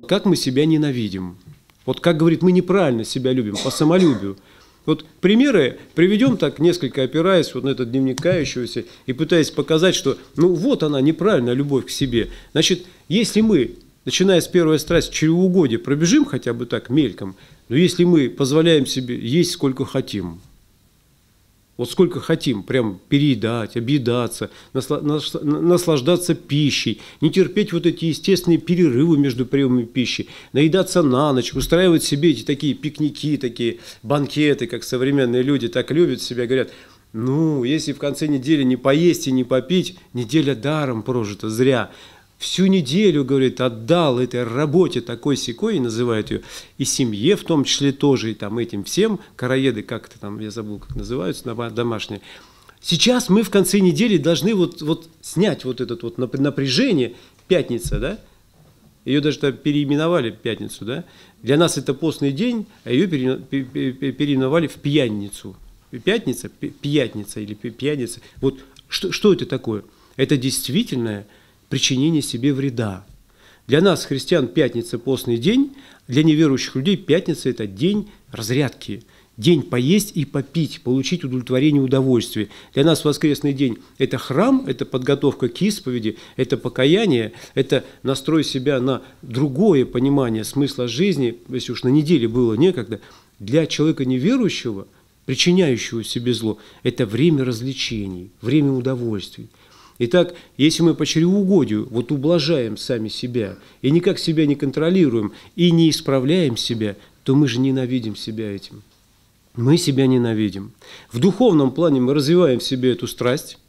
как мы себя ненавидим. Вот как говорит, мы неправильно себя любим, по самолюбию. Вот примеры приведем так, несколько опираясь вот на этот дневник кающегося и пытаясь показать, что ну вот она, неправильная любовь к себе. Значит, если мы, начиная с первой страсти, чревоугодие пробежим хотя бы так мельком, но если мы позволяем себе есть сколько хотим, вот сколько хотим, прям переедать, объедаться, наслаждаться пищей, не терпеть вот эти естественные перерывы между приемами пищи, наедаться на ночь, устраивать себе эти такие пикники, такие банкеты, как современные люди так любят себя, говорят, ну, если в конце недели не поесть и не попить, неделя даром прожита, зря. Всю неделю, говорит, отдал этой работе такой-сякой, называют ее, и семье в том числе тоже, и там этим всем, короеды, как это там, я забыл, как называются, домашние. Сейчас мы в конце недели должны вот снять вот это вот напряжение, пятница, да, ее даже переименовали пятницу, да, для нас это постный день, а ее переименовали в пьяницу. Пятница или пьяница. Вот что это такое? Это действительно причинение себе вреда. Для нас, христиан, пятница – постный день, для неверующих людей пятница – это день разрядки, день поесть и попить, получить удовлетворение, удовольствие. Для нас воскресный день – это храм, это подготовка к исповеди, это покаяние, это настрой себя на другое понимание смысла жизни, если уж на неделе было некогда. Для человека неверующего, причиняющего себе зло, это время развлечений, время удовольствий. Итак, если мы по чревоугодию вот ублажаем сами себя и никак себя не контролируем и не исправляем себя, то мы же ненавидим себя этим. Мы себя ненавидим. В духовном плане мы развиваем в себе эту страсть,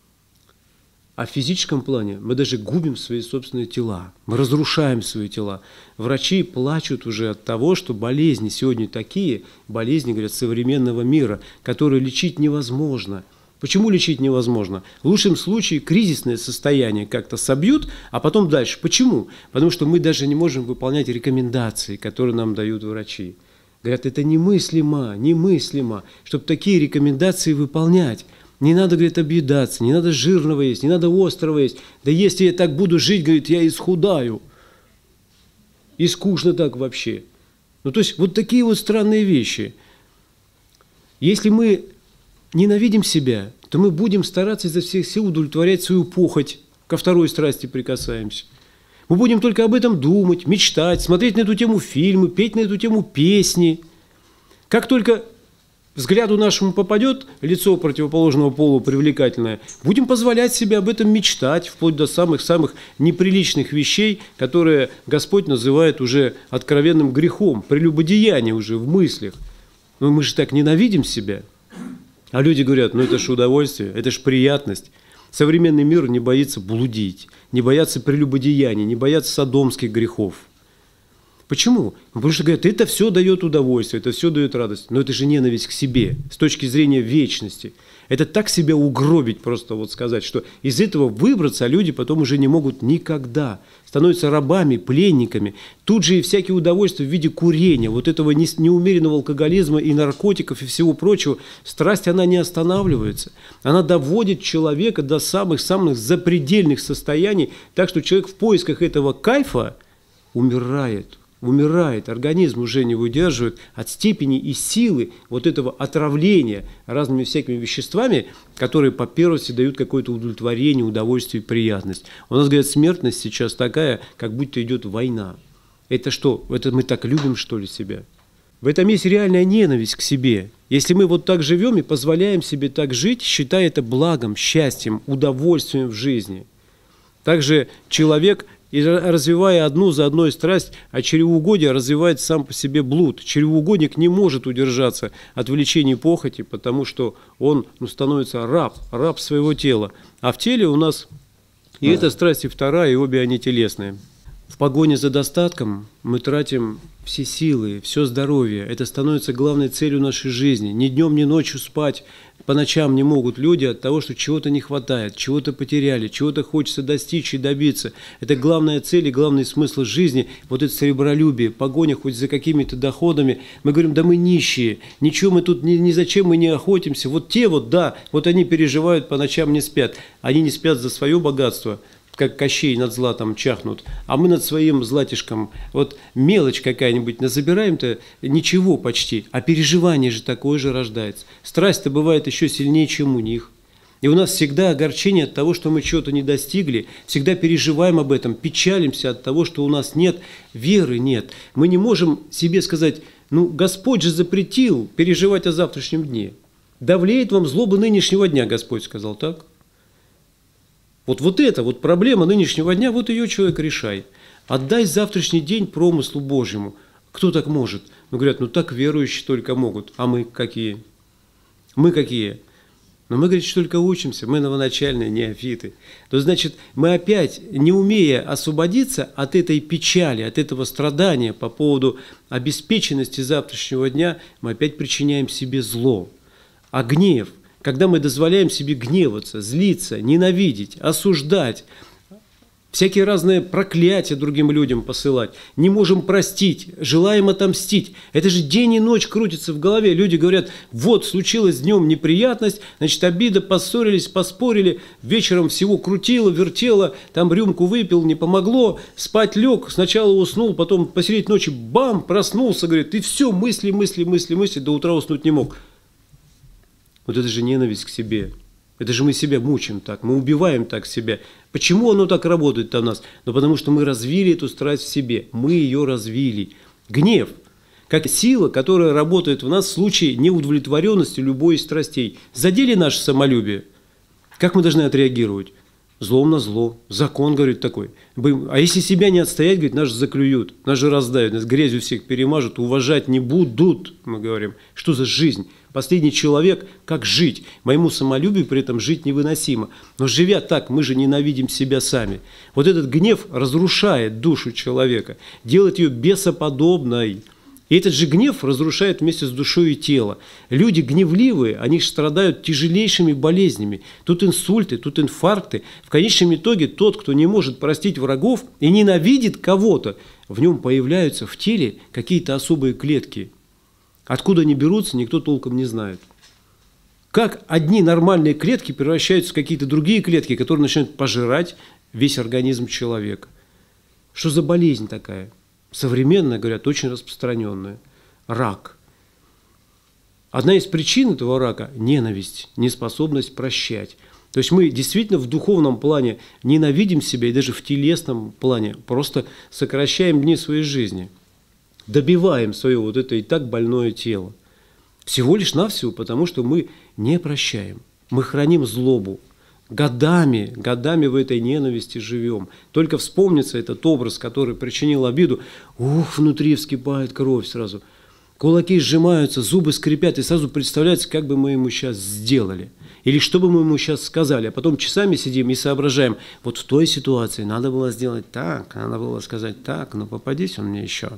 а в физическом плане мы даже губим свои собственные тела, мы разрушаем свои тела. Врачи плачут уже от того, что болезни сегодня такие, болезни, говорят, современного мира, которые лечить невозможно. Почему лечить невозможно? В лучшем случае кризисное состояние как-то собьют, а потом дальше. Почему? Потому что мы даже не можем выполнять рекомендации, которые нам дают врачи. Говорят, это немыслимо, чтобы такие рекомендации выполнять. Не надо, говорит, объедаться, не надо жирного есть, не надо острого есть. Да если я так буду жить, говорит, я исхудаю. И скучно так вообще. Ну, то есть, вот такие вот странные вещи. Если мы ненавидим себя, то мы будем стараться изо всех сил удовлетворять свою похоть. Ко второй страсти прикасаемся. Мы будем только об этом думать, мечтать, смотреть на эту тему фильмы, петь на эту тему песни. Как только взгляду нашему попадет лицо противоположного пола привлекательное, будем позволять себе об этом мечтать, вплоть до самых-самых неприличных вещей, которые Господь называет уже откровенным грехом, прелюбодеяние уже в мыслях. Но мы же так ненавидим себя. А люди говорят, ну это же удовольствие, это же приятность. Современный мир не боится блудить, не боятся прелюбодеяний, не боятся содомских грехов. Почему? Потому что говорят, это все дает удовольствие, это все дает радость. Но это же ненависть к себе с точки зрения вечности. Это так себя угробить, просто вот сказать, что из этого выбраться люди потом уже не могут никогда. Становятся рабами, пленниками. Тут же и всякие удовольствия в виде курения, вот этого неумеренного алкоголизма и наркотиков и всего прочего. Страсть, она не останавливается. Она доводит человека до самых-самых запредельных состояний, так что человек в поисках этого кайфа умирает, организм уже не выдерживает от степени и силы вот этого отравления разными всякими веществами, которые по первости дают какое-то удовлетворение, удовольствие и приятность. У нас, говорят, смертность сейчас такая, как будто идет война. Это что? Это мы так любим, что ли, себя? В этом есть реальная ненависть к себе. Если мы вот так живем и позволяем себе так жить, считая это благом, счастьем, удовольствием в жизни. Также человек, и развивая одну за одной страсть, а чревоугодие развивает сам по себе блуд. Чревоугодник не может удержаться от влечений похоти, потому что он становится раб своего тела. А в теле у нас и эта страсть, и вторая, и обе они телесные. В погоне за достатком мы тратим все силы, все здоровье. Это становится главной целью нашей жизни. Ни днем, ни ночью спать по ночам не могут люди от того, что чего-то не хватает, чего-то потеряли, чего-то хочется достичь и добиться. Это главная цель и главный смысл жизни. Вот это серебролюбие, погоня хоть за какими-то доходами. Мы говорим, да мы нищие, ничего мы тут, ни зачем мы не охотимся. Вот те вот, да, вот они переживают, по ночам не спят. Они не спят за свое богатство, как Кощей над златом чахнут, а мы над своим златишком, вот мелочь какая-нибудь назабираем-то, ничего почти, а переживание же такое же рождается. Страсть-то бывает еще сильнее, чем у них. И у нас всегда огорчение от того, что мы чего-то не достигли, всегда переживаем об этом, печалимся от того, что у нас нет веры, нет. Мы не можем себе сказать, ну, Господь же запретил переживать о завтрашнем дне. Давлеет вам злоба нынешнего дня, Господь сказал, так? Вот это вот проблема нынешнего дня, вот ее человек решает. Отдай завтрашний день промыслу Божьему. Кто так может? Ну, говорят, ну так верующие только могут. А мы какие? Мы какие? Но мы, говорит, что только учимся, мы новоначальные неофиты. То значит, мы опять, не умея освободиться от этой печали, от этого страдания по поводу обеспеченности завтрашнего дня, мы опять причиняем себе зло. А гнев, когда мы дозволяем себе гневаться, злиться, ненавидеть, осуждать, всякие разные проклятия другим людям посылать, не можем простить, желаем отомстить. Это же день и ночь крутится в голове. Люди говорят, вот случилась днем неприятность, значит, обида, поссорились, поспорили, вечером всего крутило, вертело, там рюмку выпил, не помогло, спать лег, сначала уснул, потом посреди ночи бам, проснулся, говорит, и все, мысли, до утра уснуть не мог. Вот это же ненависть к себе. Это же мы себя мучим так, мы убиваем так себя. Почему оно так работает-то в нас? Ну, потому что мы развили эту страсть в себе, мы ее развили. Гнев, как сила, которая работает в нас в случае неудовлетворенности любой из страстей. Задели наше самолюбие. Как мы должны отреагировать? Злом на зло. Закон, говорит, такой. А если себя не отстоять, говорит, нас же заклюют, нас же раздавят, нас грязью всех перемажут, уважать не будут, мы говорим. Что за жизнь? Последний человек, как жить? Моему самолюбию при этом жить невыносимо. Но живя так, мы же ненавидим себя сами. Вот этот гнев разрушает душу человека, делает ее бесоподобной. И этот же гнев разрушает вместе с душой и тело. Люди гневливые, они страдают тяжелейшими болезнями. Тут инсульты, тут инфаркты. В конечном итоге тот, кто не может простить врагов и ненавидит кого-то, в нем появляются в теле какие-то особые клетки. Откуда они берутся, никто толком не знает. Как одни нормальные клетки превращаются в какие-то другие клетки, которые начинают пожирать весь организм человека. Что за болезнь такая? Современная, говорят, очень распространенная. Рак. Одна из причин этого рака – ненависть, неспособность прощать. То есть мы действительно в духовном плане ненавидим себя и даже в телесном плане просто сокращаем дни своей жизни. Добиваем свое вот это и так больное тело. Всего лишь навсего, потому что мы не прощаем. Мы храним злобу. Годами в этой ненависти живем. Только вспомнится этот образ, который причинил обиду. Внутри вскипает кровь сразу. Кулаки сжимаются, зубы скрипят, и сразу представляется, как бы мы ему сейчас сделали. Или что бы мы ему сейчас сказали. А потом часами сидим и соображаем, вот в той ситуации надо было сделать так, надо было сказать так, но попадись он мне еще.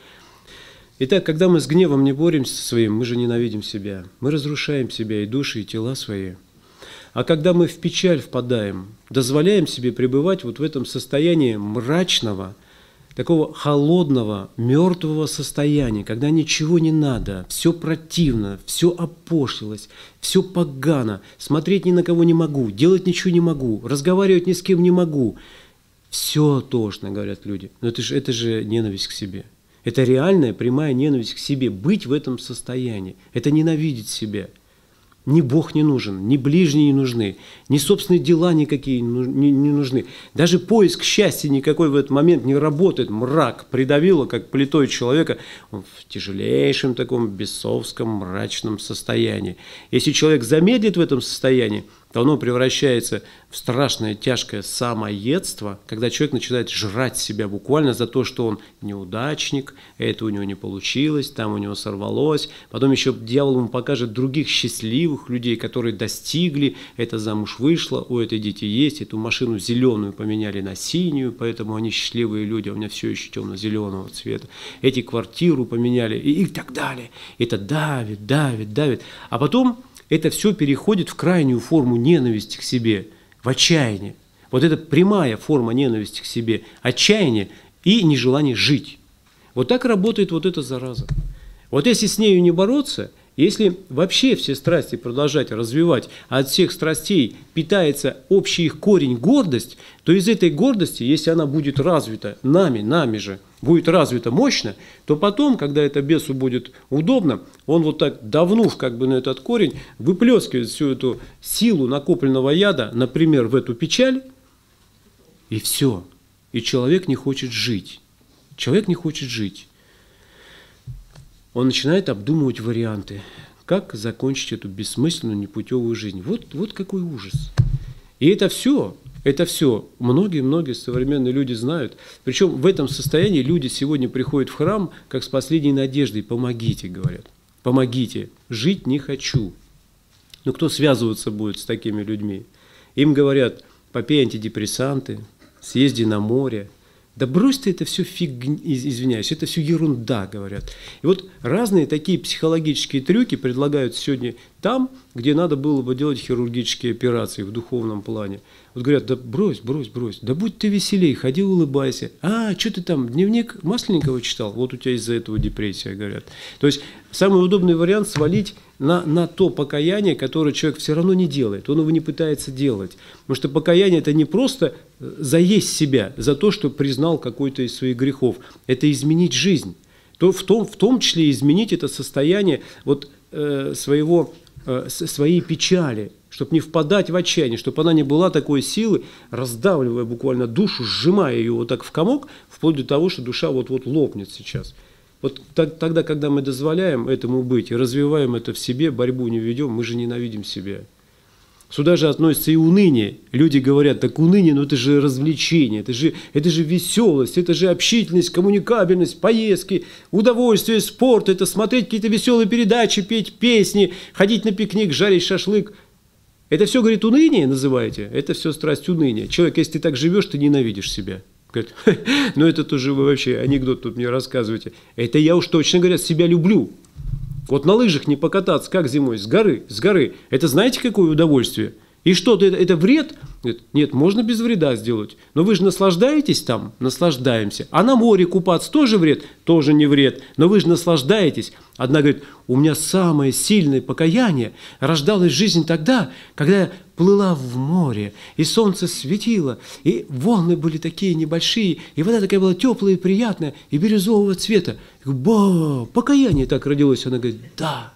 Итак, когда мы с гневом не боремся со своим, мы же ненавидим себя. Мы разрушаем себя и души, и тела свои. А когда мы в печаль впадаем, дозволяем себе пребывать вот в этом состоянии мрачного, такого холодного, мертвого состояния, когда ничего не надо, все противно, все опошлилось, все погано, смотреть ни на кого не могу, делать ничего не могу, разговаривать ни с кем не могу. Все тошно, говорят люди. Но это же ненависть к себе. Это реальная, прямая ненависть к себе. Быть в этом состоянии – это ненавидеть себя. Ни Бог не нужен, ни ближние не нужны, ни собственные дела никакие не нужны. Даже поиск счастья никакой в этот момент не работает. Мрак придавило, как плитой человека, он в тяжелейшем таком бесовском мрачном состоянии. Если человек замедлит в этом состоянии, то оно превращается в страшное, тяжкое самоедство, когда человек начинает жрать себя буквально за то, что он неудачник, это у него не получилось, там у него сорвалось. Потом еще дьявол ему покажет других счастливых людей, которые достигли, это замуж вышло, у этой дети есть, эту машину зеленую поменяли на синюю, поэтому они счастливые люди, а у меня все еще темно-зеленого цвета. Эти квартиру поменяли и так далее. Это давит. А потом это все переходит в крайнюю форму ненависти к себе, в отчаяние. Вот это прямая форма ненависти к себе, отчаяние и нежелание жить. Вот так работает вот эта зараза. Вот если с нею не бороться, Если вообще все страсти продолжать развивать, а от всех страстей питается общий их корень гордость, то из этой гордости, если она будет развита нами же, будет развита мощно, то потом, когда это бесу будет удобно, он вот так, давнув как бы на этот корень, выплескивает всю эту силу накопленного яда, например, в эту печаль, и все. И человек не хочет жить. Человек не хочет жить. Он начинает обдумывать варианты, как закончить эту бессмысленную, непутевую жизнь. Вот какой ужас. И это все многие современные люди знают. Причем в этом состоянии люди сегодня приходят в храм, как с последней надеждой. Помогите, говорят. Помогите. Жить не хочу. Но кто связываться будет с такими людьми? Им говорят, попей антидепрессанты, съезди на море. Да брось ты это все извиняюсь, это все ерунда, говорят. И вот разные такие психологические трюки предлагают сегодня там, где надо было бы делать хирургические операции в духовном плане. Вот говорят, да брось, да будь ты веселей, ходи улыбайся. А, что ты там, дневник Масленникова читал? Вот у тебя из-за этого депрессия, говорят. То есть самый удобный вариант свалить на то покаяние, которое человек все равно не делает, он его не пытается делать. Потому что покаяние – это не просто заесть себя за то, что признал какой-то из своих грехов, это изменить жизнь. То в том числе изменить это состояние вот, своей печали, чтобы не впадать в отчаяние, чтобы она не была такой силы, раздавливая буквально душу, сжимая ее вот так в комок, вплоть до того, что душа вот-вот лопнет сейчас. Вот тогда, когда мы дозволяем этому быть и развиваем это в себе, борьбу не ведем, мы же ненавидим себя. Сюда же относится и уныние. Люди говорят, так уныние, ну это же развлечение, это же веселость, это же общительность, коммуникабельность, поездки, удовольствие, спорт, это смотреть какие-то веселые передачи, петь песни, ходить на пикник, жарить шашлык. Это все, говорит, уныние называете? Это все страсть уныния. Человек, если ты так живешь, ты ненавидишь себя. Говорит, ну это тоже вы вообще анекдот тут мне рассказываете. Это я уж точно, говорят, себя люблю. Вот на лыжах не покататься, как зимой, с горы. Это знаете, какое удовольствие? И что, это вред? Нет, можно без вреда сделать. Но вы же наслаждаетесь там? Наслаждаемся. А на море купаться тоже вред? Тоже не вред. Но вы же наслаждаетесь. Одна говорит, у меня самое сильное покаяние рождалось в жизни тогда, когда я плыла в море, и солнце светило, и волны были такие небольшие, и вода такая была теплая и приятная, и бирюзового цвета. Я говорю, покаяние так родилось. Она говорит, да.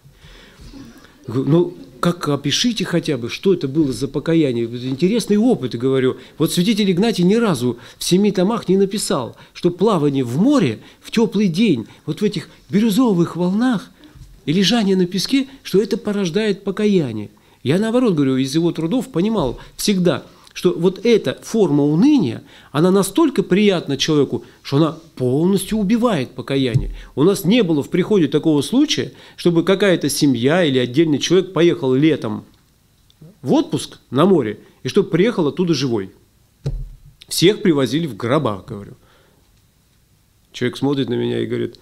Я говорю, ну, как опишите хотя бы, что это было за покаяние. Интересный опыт, говорю. Вот святитель Игнатий ни разу в 7 томах не написал, что плавание в море в теплый день, вот в этих бирюзовых волнах и лежание на песке, что это порождает покаяние. Я наоборот, говорю, из его трудов понимал всегда, что вот эта форма уныния, она настолько приятна человеку, что она полностью убивает покаяние. У нас не было в приходе такого случая, чтобы какая-то семья или отдельный человек поехал летом в отпуск на море, и чтобы приехал оттуда живой. Всех привозили в гробах, говорю. Человек смотрит на меня и говорит,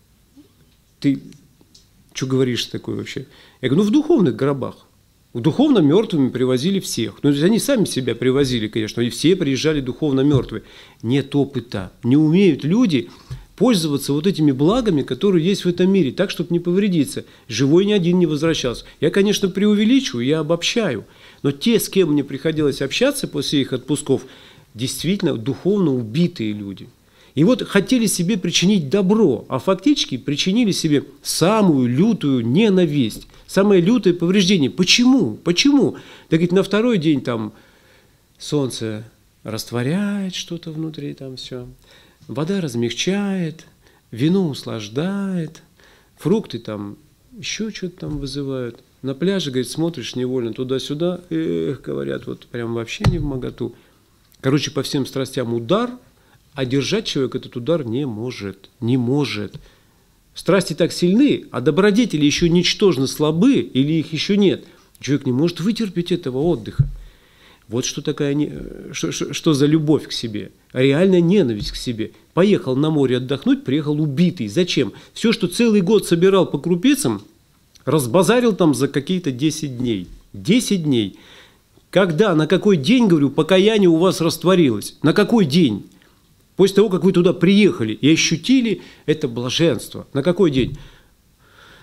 ты что говоришь такое вообще? Я говорю, ну в духовных гробах. Духовно мертвыми привозили всех. Ну, то есть они сами себя привозили, конечно, и все приезжали духовно мертвые. Нет опыта. Не умеют люди пользоваться вот этими благами, которые есть в этом мире, так, чтобы не повредиться. Живой ни один не возвращался. Я, конечно, преувеличиваю, я обобщаю. Но те, с кем мне приходилось общаться после их отпусков, действительно духовно убитые люди. И вот хотели себе причинить добро, а фактически причинили себе самую лютую ненависть, самое лютое повреждение. Почему? Почему? Так ведь на второй день там солнце растворяет что-то внутри, там все, вода размягчает, вино услаждает, фрукты там еще что-то там вызывают. На пляже, говорит, смотришь невольно туда-сюда, говорят, вот прям вообще не вмоготу. Короче, по всем страстям удар, а держать человек этот удар не может. Не может. Страсти так сильны, а добродетели еще ничтожно слабы или их еще нет. Человек не может вытерпеть этого отдыха. Вот что такая, что за любовь к себе. Реальная ненависть к себе. Поехал на море отдохнуть, приехал убитый. Зачем? Все, что целый год собирал по крупицам, разбазарил там за какие-то 10 дней. 10 дней. Когда, на какой день, говорю, покаяние у вас растворилось? На какой день? После того, как вы туда приехали и ощутили это блаженство. На какой день?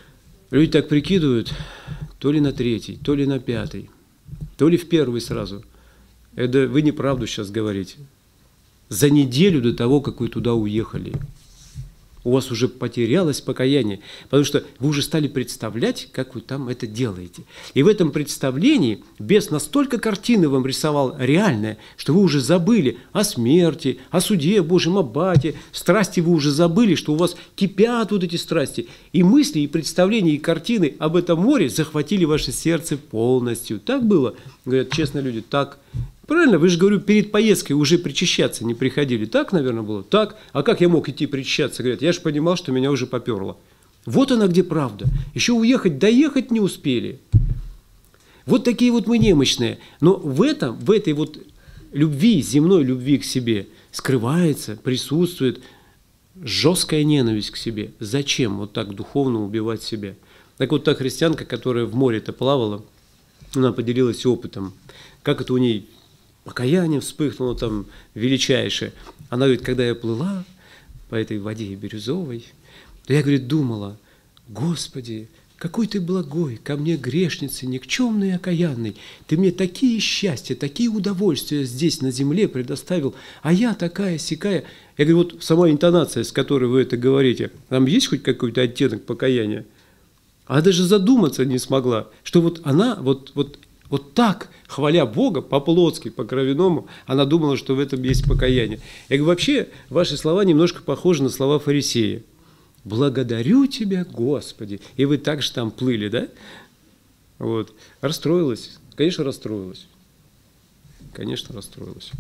Люди так прикидывают, то ли на третий, то ли на пятый, то ли в первый сразу. Это вы неправду сейчас говорите. За неделю до того, как вы туда уехали, у вас уже потерялось покаяние, потому что вы уже стали представлять, как вы там это делаете. И в этом представлении бес настолько картины вам рисовал реальные, что вы уже забыли о смерти, о суде Божьем, о бате, страсти вы уже забыли, что у вас кипят вот эти страсти. И мысли, и представления, и картины об этом море захватили ваше сердце полностью. Так было? Говорят, честно люди, так. Правильно, вы же, говорю, перед поездкой уже причащаться не приходили. Так, наверное, было? Так. А как я мог идти причащаться? Говорят, я же понимал, что меня уже поперло. Вот она где правда. Еще уехать, доехать не успели. Вот такие вот мы немощные. Но в этой вот любви, земной любви к себе скрывается, присутствует жесткая ненависть к себе. Зачем вот так духовно убивать себя? Так вот та христианка, которая в море-то плавала, она поделилась опытом. Как это у ней покаяние вспыхнуло там величайшее. Она говорит, когда я плыла по этой воде бирюзовой, то я, говорит, думала, Господи, какой ты благой, ко мне грешнице, никчемный и окаянный. Ты мне такие счастья, такие удовольствия здесь на земле предоставил, а я такая-сякая. Я говорю, вот сама интонация, с которой вы это говорите, там есть хоть какой-то оттенок покаяния? Она даже задуматься не смогла, что вот она вот так, хваля Бога, по-плотски, по-кровяному, она думала, что в этом есть покаяние. Я говорю, вообще, ваши слова немножко похожи на слова фарисея. «Благодарю Тебя, Господи». И вы так же там плыли, да? Вот. Расстроилась? Конечно, расстроилась. Конечно, расстроилась.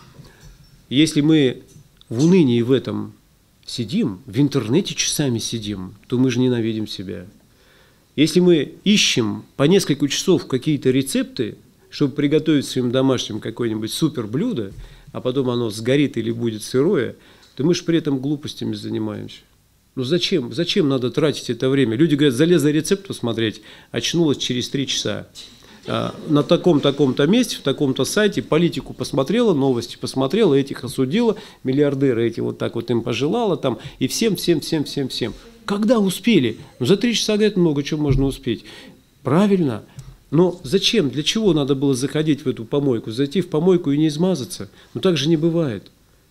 Если мы в унынии в этом сидим, в интернете часами сидим, то мы же ненавидим себя. Если мы ищем по несколько часов какие-то рецепты, чтобы приготовить своим домашним какое-нибудь суперблюдо, а потом оно сгорит или будет сырое, то мы же при этом глупостями занимаемся. Ну зачем? Зачем надо тратить это время? Люди говорят, залезла рецепт посмотреть, очнулась через 3 часа. На таком-то месте, в таком-то сайте политику посмотрела, новости посмотрела, этих осудила, миллиардеры эти вот так вот им пожелала там, и всем. Когда успели? Ну, за 3 часа, говорят, много чего можно успеть. Правильно. Но зачем? Для чего надо было заходить в эту помойку? Зайти в помойку и не измазаться? Ну, так же не бывает.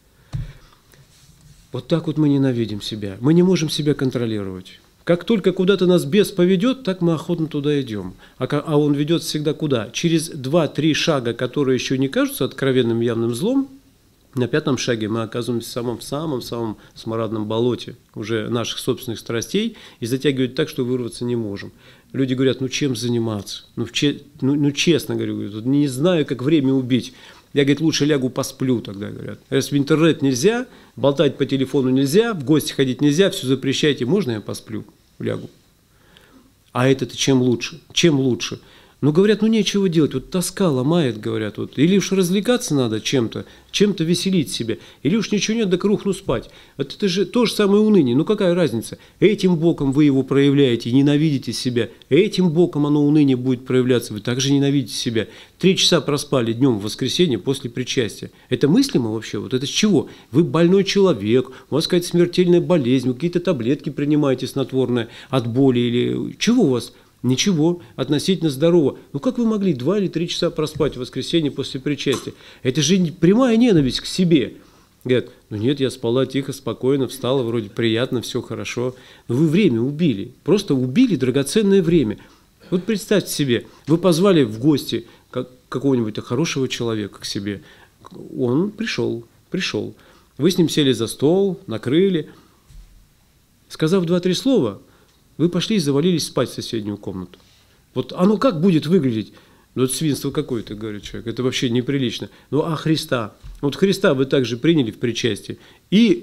Вот так вот мы ненавидим себя. Мы не можем себя контролировать. Как только куда-то нас бес поведет, так мы охотно туда идем. А он ведет всегда куда? Через 2-3 шага, которые еще не кажутся откровенным явным злом, на 5-м шаге мы оказываемся в самом смрадном болоте уже наших собственных страстей и затягивают так, что вырваться не можем. Люди говорят, ну чем заниматься? Ну честно говорю, не знаю, как время убить. Я, говорит, лучше лягу посплю тогда, говорят. Если в интернет нельзя, болтать по телефону нельзя, в гости ходить нельзя, все запрещайте, можно я посплю, лягу? А это-то чем лучше? Чем лучше? Ну, говорят, ну нечего делать, вот тоска ломает, говорят, вот. Или уж развлекаться надо чем-то веселить себя, или уж ничего нет, так рухну спать. Вот это же то же самое уныние, ну какая разница? Этим боком вы его проявляете, ненавидите себя, этим боком оно уныние будет проявляться, вы также ненавидите себя. 3 часа проспали днем в воскресенье после причастия. Это мыслимо вообще? Вот это с чего? Вы больной человек, у вас какая-то смертельная болезнь, вы какие-то таблетки принимаете снотворные от боли или чего у вас? Ничего, относительно здорово. Ну как вы могли 2 или 3 часа проспать в воскресенье после причастия? Это же прямая ненависть к себе. Говорят, ну нет, я спала тихо, спокойно, встала, вроде приятно, все хорошо. Но вы время убили, просто убили драгоценное время. Вот представьте себе, вы позвали в гости какого-нибудь хорошего человека к себе. Он пришел. Вы с ним сели за стол, накрыли. Сказав 2-3 слова, вы пошли и завалились спать в соседнюю комнату. Вот оно как будет выглядеть? Ну, это свинство какое-то, говорит человек. Это вообще неприлично. Ну, а Христа? Вот Христа вы также приняли в причастие. И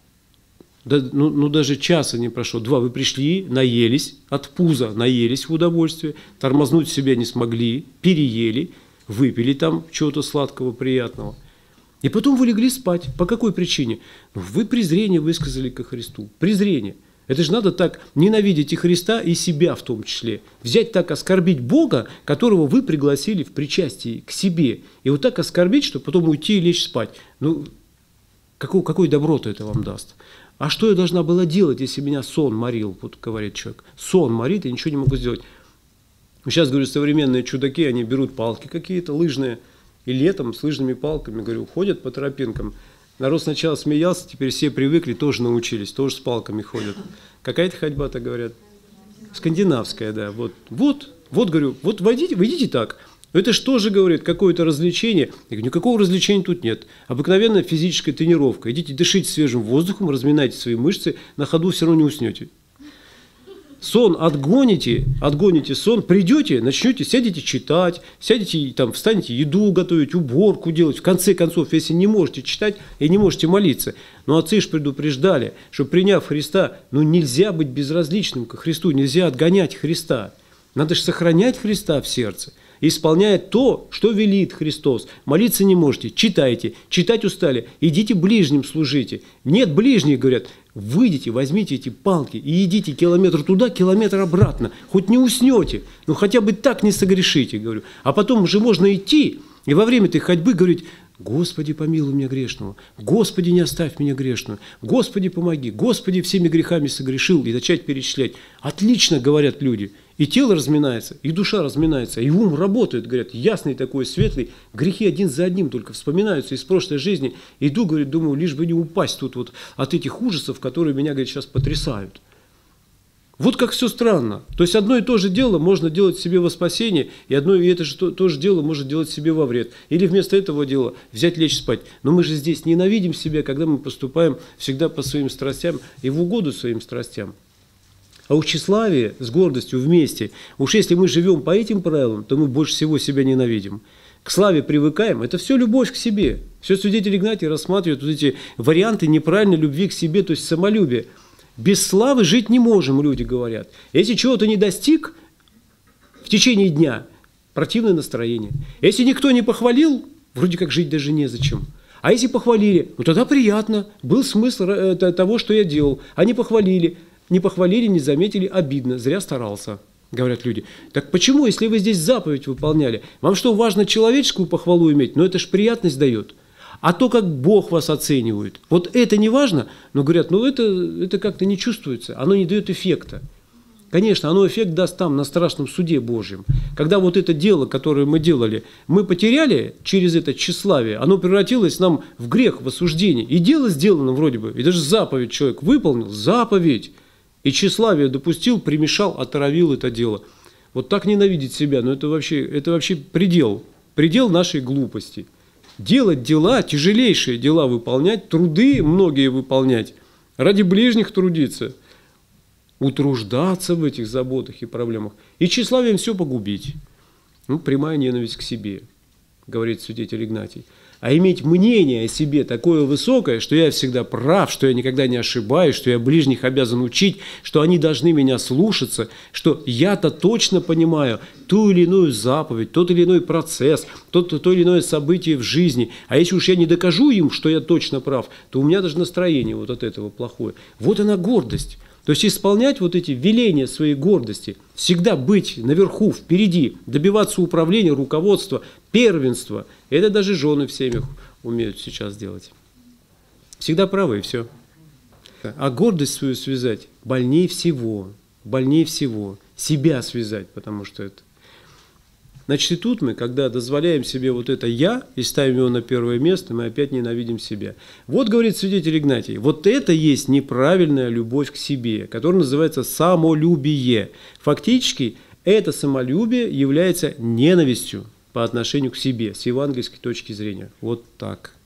даже часа не прошло. 2 вы пришли, наелись, от пуза наелись в удовольствие, тормознуть себя не смогли, переели, выпили там чего-то сладкого, приятного. И потом вы легли спать. По какой причине? Вы презрение высказали ко Христу. Презрение. Это же надо так ненавидеть и Христа, и себя в том числе. Взять так, оскорбить Бога, которого вы пригласили в причастии к себе. И вот так оскорбить, чтобы потом уйти и лечь спать. Ну, какое добро-то это вам даст? А что я должна была делать, если меня сон морил, вот говорит человек. Сон морит, я ничего не могу сделать. Сейчас, говорю, современные чудаки, они берут палки какие-то лыжные, и летом с лыжными палками, говорю, ходят по тропинкам. Народ сначала смеялся, теперь все привыкли, тоже научились, тоже с палками ходят. Какая-то ходьба-то, говорят, скандинавская, да. Вот, говорю, вот выйдите так. Это что же, говорит, какое-то развлечение? Я говорю, никакого развлечения тут нет. Обыкновенная физическая тренировка. Идите, дышите свежим воздухом, разминайте свои мышцы, на ходу все равно не уснете. Сон отгоните сон, придете, начнете, сядете читать, сядете, там, встанете еду готовить, уборку делать. В конце концов, если не можете читать и не можете молиться. Но отцы ж предупреждали, что приняв Христа, нельзя быть безразличным ко Христу, нельзя отгонять Христа. Надо же сохранять Христа в сердце. Исполняя то, что велит Христос. Молиться не можете, читайте, читать устали, идите ближним служите. Нет ближних, говорят, выйдите, возьмите эти палки и идите километр туда, километр обратно. Хоть не уснете, но хотя бы так не согрешите, говорю. А потом уже можно идти и во время этой ходьбы говорить: Господи, помилуй меня грешного, Господи, не оставь меня грешную, Господи, помоги, Господи, всеми грехами согрешил, и начать перечислять. Отлично, говорят люди. И тело разминается, и душа разминается, и ум работает, говорят, ясный такой, светлый. Грехи один за одним только вспоминаются из прошлой жизни. Иду, говорит, думаю, лишь бы не упасть тут вот от этих ужасов, которые меня, говорит, сейчас потрясают. Вот как все странно. То есть одно и то же дело можно делать себе во спасение, и это же то же дело можно делать себе во вред. Или вместо этого дела взять, лечь спать. Но мы же здесь ненавидим себя, когда мы поступаем всегда по своим страстям и в угоду своим страстям. А у тщеславия с гордостью вместе, уж если мы живем по этим правилам, то мы больше всего себя ненавидим. К славе привыкаем, это все любовь к себе. Все святитель Игнатий рассматривает вот эти варианты неправильной любви к себе, то есть самолюбие. Без славы жить не можем, люди говорят. Если чего-то не достиг в течение дня, противное настроение. Если никто не похвалил, вроде как жить даже незачем. А если похвалили, тогда приятно, был смысл того, что я делал. Они похвалили. Не похвалили, не заметили, обидно, зря старался, говорят люди. Так почему, если вы здесь заповедь выполняли, вам что, важно человеческую похвалу иметь? Но это ж приятность дает. А то, как Бог вас оценивает, вот это не важно, но говорят, это как-то не чувствуется, оно не дает эффекта. Конечно, оно эффект даст там, на страшном суде Божьем. Когда вот это дело, которое мы делали, мы потеряли через это тщеславие, оно превратилось нам в грех, в осуждение. И дело сделано вроде бы, и даже заповедь человек выполнил, заповедь. И тщеславие допустил, примешал, отравил это дело. Вот так ненавидеть себя, это вообще предел нашей глупости. Делать дела, тяжелейшие дела выполнять, труды многие выполнять, ради ближних трудиться, утруждаться в этих заботах и проблемах. И тщеславием все погубить. Прямая ненависть к себе, говорит святитель Игнатий. А иметь мнение о себе такое высокое, что я всегда прав, что я никогда не ошибаюсь, что я ближних обязан учить, что они должны меня слушаться, что я-то точно понимаю ту или иную заповедь, тот или иной процесс, то или иное событие в жизни. А если уж я не докажу им, что я точно прав, то у меня даже настроение вот от этого плохое. Вот она гордость. То есть исполнять вот эти веления своей гордости, всегда быть наверху, впереди, добиваться управления, руководства, первенства. Это даже жены в семьях умеют сейчас делать. Всегда правы, и все. А гордость свою связать больнее всего. Себя связать, потому что это. Значит, и тут мы, когда дозволяем себе вот это «я» и ставим его на первое место, мы опять ненавидим себя. Вот, говорит святитель Игнатий, вот это есть неправильная любовь к себе, которая называется самолюбие. Фактически, это самолюбие является ненавистью по отношению к себе, с евангельской точки зрения. Вот так.